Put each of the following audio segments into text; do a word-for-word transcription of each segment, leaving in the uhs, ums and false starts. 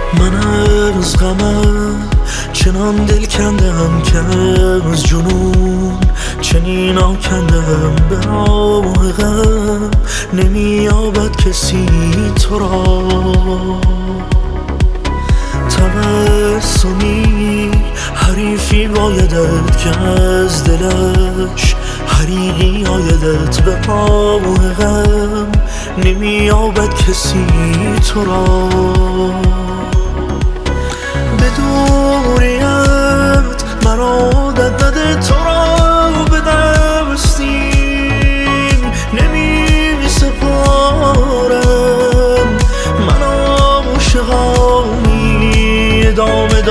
من از غمم چنان دل کندم که از جنون چنین آکندم. به راه غم نمییابد کسی تو را. تبسمی حریفی بایدت که از دلش حریقی آیدت. به راه غم نمییابد کسی تو را. به دوریت مرا عادت نده تو را به دستیم نمی سپارم. من عاشقانی ادامه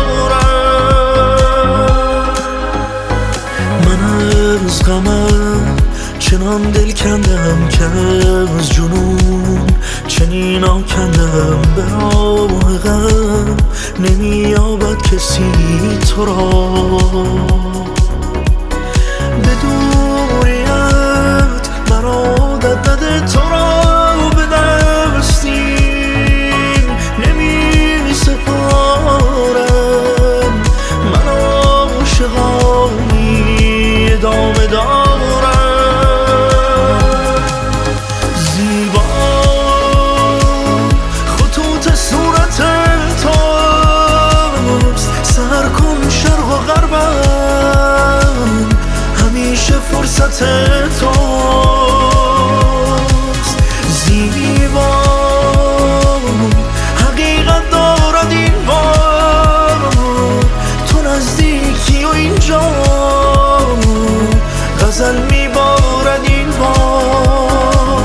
دارم. من از غمم چنان دل کندم که از جنون چنین آکندم. به راه غم نمییابد کسی تو را. به دوریت مرا عادت نده تو را به دستیم نمی سپارم. من عاشقانی ادامه دارم. زیبا خطوط صورت توست، سر کن شرق و غربم همیشه فرصت توست. زیبا حقیقت دارد این بار تو نزدیکی و اینجا غزل میبارد این بار.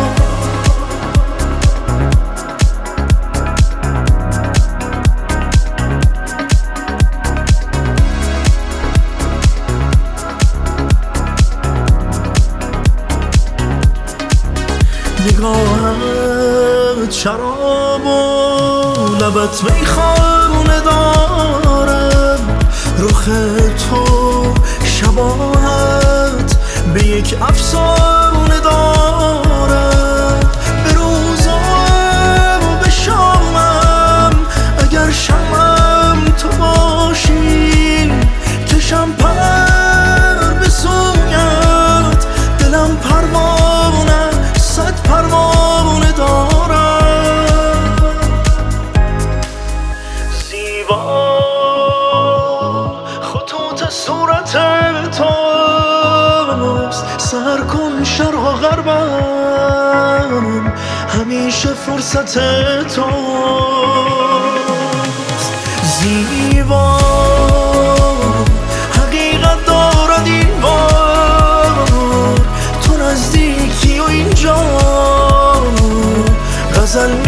نگاهت شراب و لبت میخانه دارد. رخ تو شباهت به یک افسانه دارد. به روزم و به شامم اگر شمم تو باشی کشم پر به سویت. دلم پروانه صد پروانه دارد. زیبا خطوط صورت توست، سر کن شرق و غربم همیشه فرصت توست. زیبا حقیقت دارد این بار تو نزدیکی و اینجا غزل